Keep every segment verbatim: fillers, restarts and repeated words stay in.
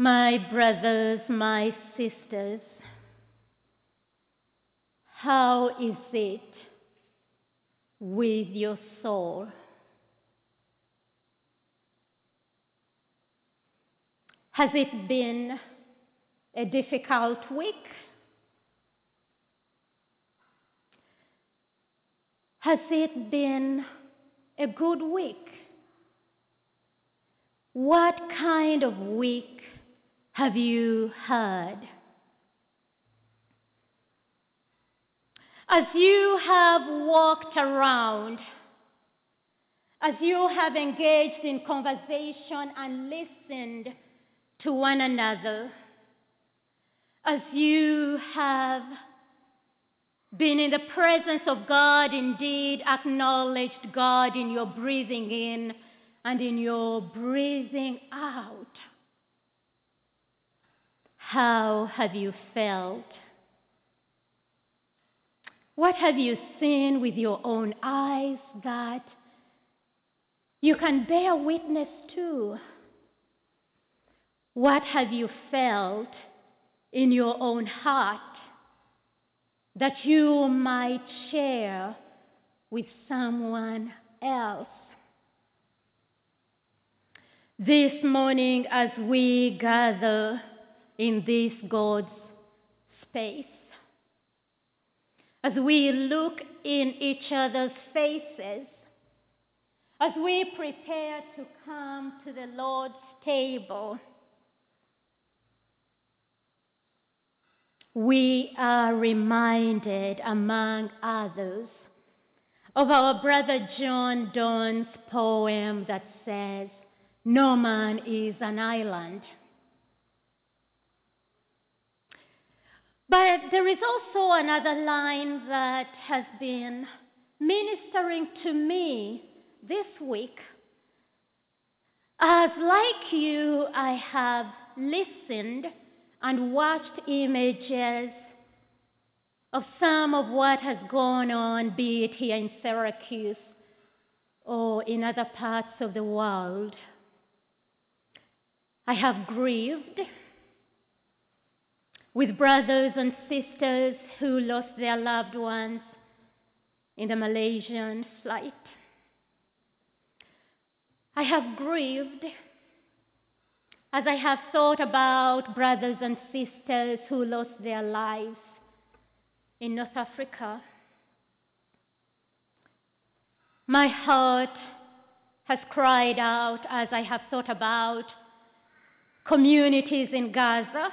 My brothers, my sisters, how is it with your soul? Has it been a difficult week? Has it been a good week? What kind of week have you had? As you have walked around, as you have engaged in conversation and listened to one another, as you have been in the presence of God, indeed acknowledged God in your breathing in and in your breathing out, how have you felt? What have you seen with your own eyes that you can bear witness to? What have you felt in your own heart that you might share with someone else? This morning, as we gather in this God's space, as we look in each other's faces, as we prepare to come to the Lord's table, we are reminded, among others, of our brother John Donne's poem that says, "No man is an island." But there is also another line that has been ministering to me this week. As like you, I have listened and watched images of some of what has gone on, be it here in Syracuse or in other parts of the world. I have grieved with brothers and sisters who lost their loved ones in the Malaysian flight. I have grieved as I have thought about brothers and sisters who lost their lives in North Africa. My heart has cried out as I have thought about communities in Gaza.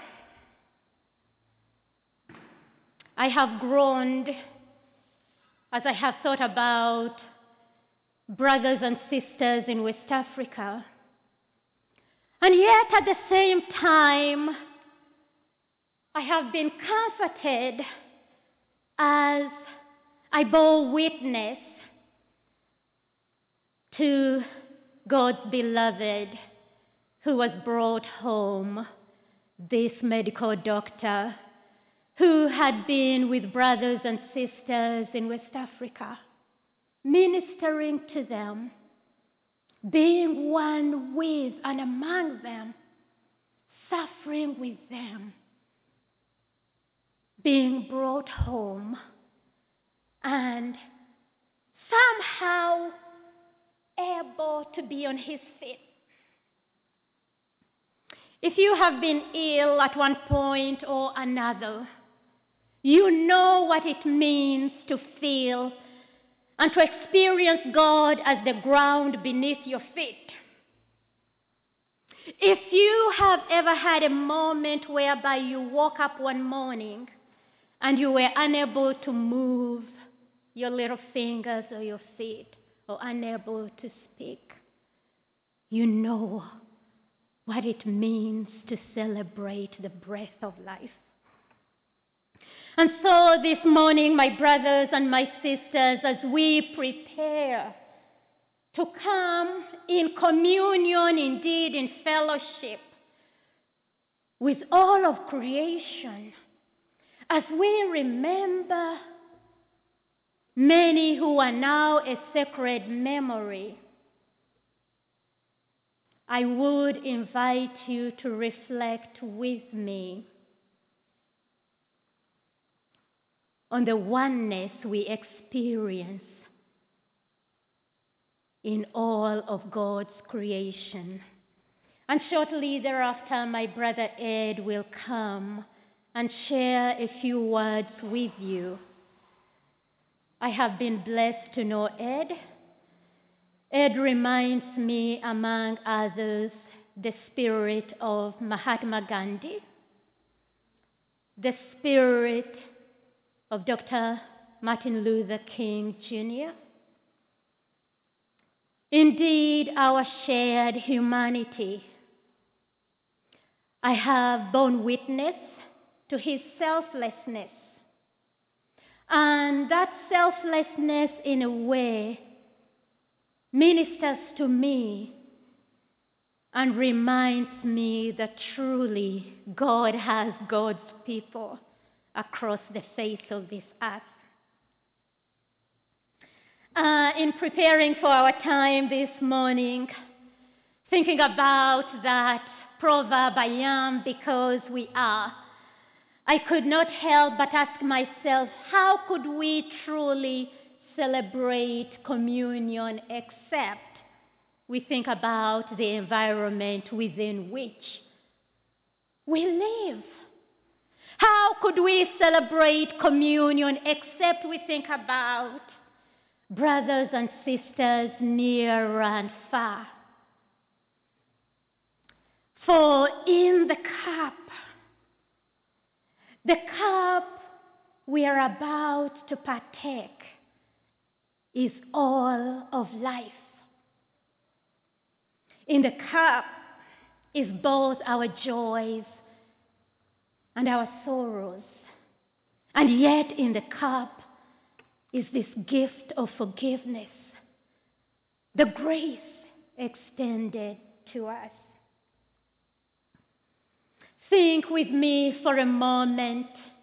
I have groaned as I have thought about brothers and sisters in West Africa. And yet at the same time, I have been comforted as I bore witness to God's beloved who was brought home, this medical doctor who had been with brothers and sisters in West Africa, ministering to them, being one with and among them, suffering with them, being brought home, and somehow able to be on his feet. If you have been ill at one point or another, you know what it means to feel and to experience God as the ground beneath your feet. If you have ever had a moment whereby you woke up one morning and you were unable to move your little fingers or your feet, or unable to speak, you know what it means to celebrate the breath of life. And so this morning, my brothers and my sisters, as we prepare to come in communion, indeed in fellowship with all of creation, as we remember many who are now a sacred memory, I would invite you to reflect with me on the oneness we experience in all of God's creation. And shortly thereafter, my brother Ed will come and share a few words with you. I have been blessed to know Ed. Ed reminds me, among others, the spirit of Mahatma Gandhi, the spirit of Doctor Martin Luther King Junior Indeed, our shared humanity. I have borne witness to his selflessness. And that selflessness, in a way, ministers to me and reminds me that truly God has God's people across the face of this earth. Uh, in preparing for our time this morning, thinking about that proverb, I am because we are, I could not help but ask myself, how could we truly celebrate communion except we think about the environment within which we live? How could we celebrate communion except we think about brothers and sisters near and far? For in the cup, the cup we are about to partake is all of life. In the cup is both our joys and our sorrows. And yet in the cup is this gift of forgiveness, the grace extended to us. Think with me for a moment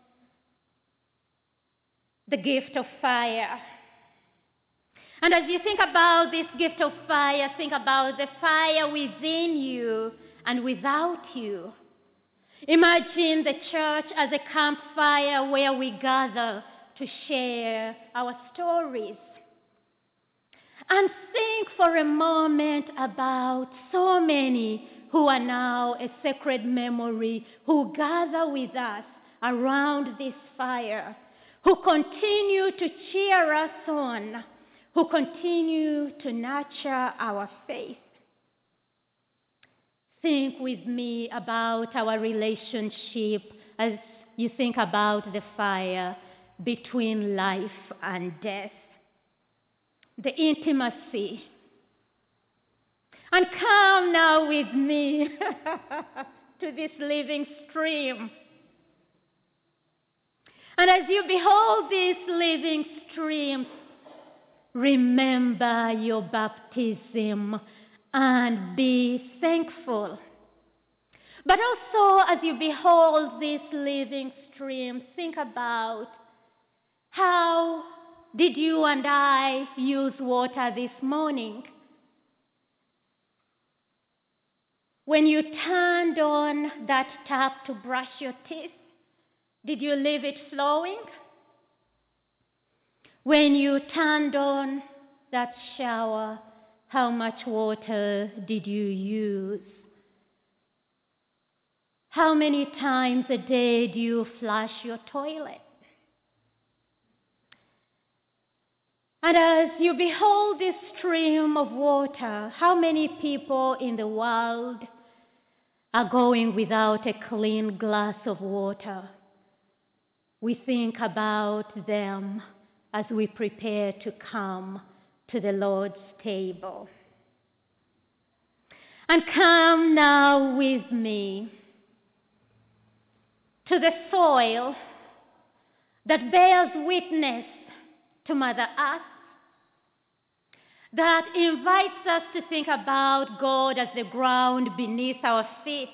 the gift of fire. And as you think about this gift of fire, think about the fire within you and without you. Imagine the church as a campfire where we gather to share our stories. And think for a moment about so many who are now a sacred memory, who gather with us around this fire, who continue to cheer us on, who continue to nurture our faith. Think with me about our relationship as you think about the fire between life and death, the intimacy. And come now with me to this living stream. And as you behold this living stream, remember your baptism and be thankful. But also, as you behold this living stream, think about how did you and I use water this morning? When you turned on that tap to brush your teeth, did you leave it flowing? When you turned on that shower, how much water did you use? How many times a day do you flush your toilet? And as you behold this stream of water, how many people in the world are going without a clean glass of water? We think about them as we prepare to come to the Lord's table. And come now with me to the soil that bears witness to Mother Earth, that invites us to think about God as the ground beneath our feet.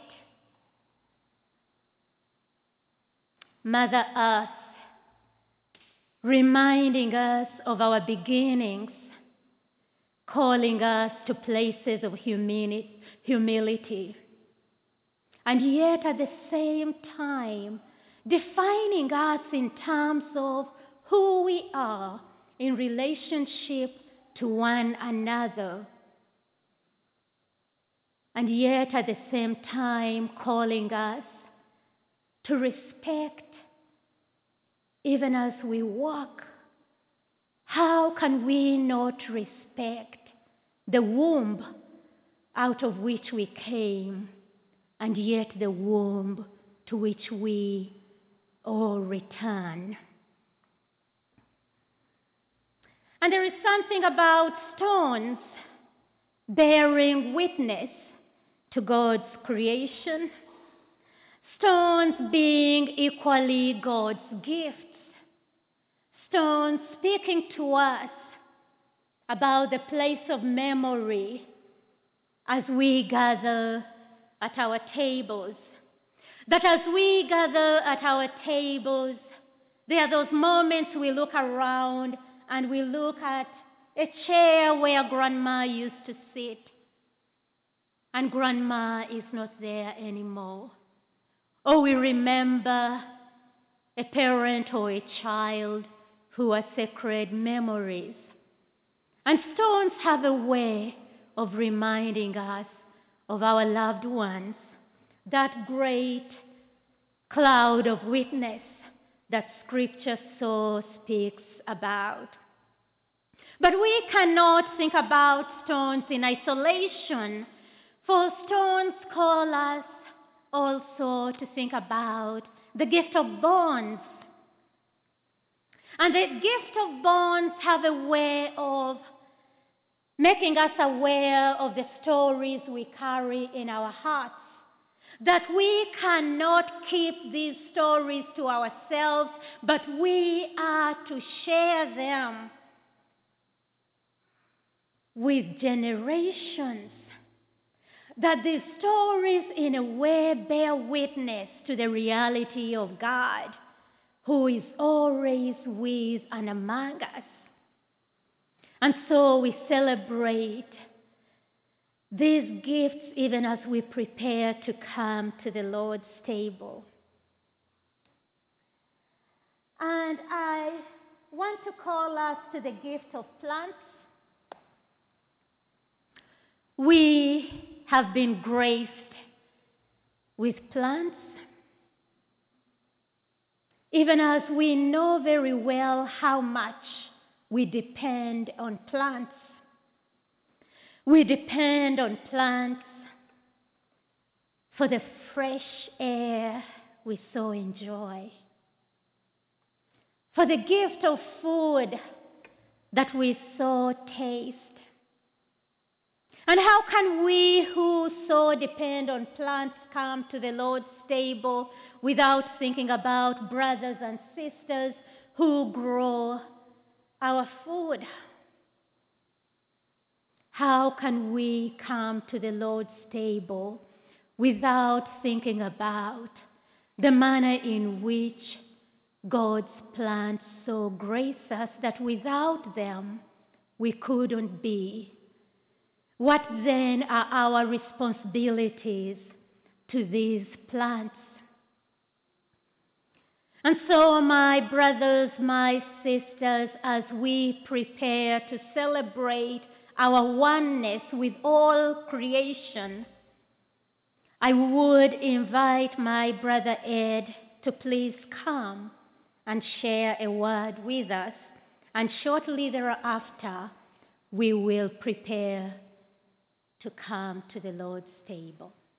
Mother Earth, reminding us of our beginnings, calling us to places of humili- humility, and yet at the same time defining us in terms of who we are in relationship to one another, and yet at the same time calling us to respect even as we walk. How can we not respect the womb out of which we came, and yet the womb to which we all return? And there is something about stones bearing witness to God's creation, stones being equally God's gifts, stones speaking to us about the place of memory as we gather at our tables. That as we gather at our tables, there are those moments we look around and we look at a chair where grandma used to sit, and grandma is not there anymore. Or we remember a parent or a child who are sacred memories. And stones have a way of reminding us of our loved ones, that great cloud of witness that Scripture so speaks about. But we cannot think about stones in isolation, for stones call us also to think about the gift of bonds. And the gift of bonds have a way of making us aware of the stories we carry in our hearts, that we cannot keep these stories to ourselves, but we are to share them with generations, that these stories in a way bear witness to the reality of God, who is always with and among us. And so we celebrate these gifts even as we prepare to come to the Lord's table. And I want to call us to the gift of plants. We have been graced with plants, even as we know very well how much we depend on plants. We depend on plants for the fresh air we so enjoy, for the gift of food that we so taste. And how can we who so depend on plants come to the Lord's table without thinking about brothers and sisters who grow our food? How can we come to the Lord's table without thinking about the manner in which God's plants so grace us that without them we couldn't be? What then are our responsibilities to these plants? And so, my brothers, my sisters, as we prepare to celebrate our oneness with all creation, I would invite my brother Ed to please come and share a word with us, and shortly thereafter we will prepare to come to the Lord's table.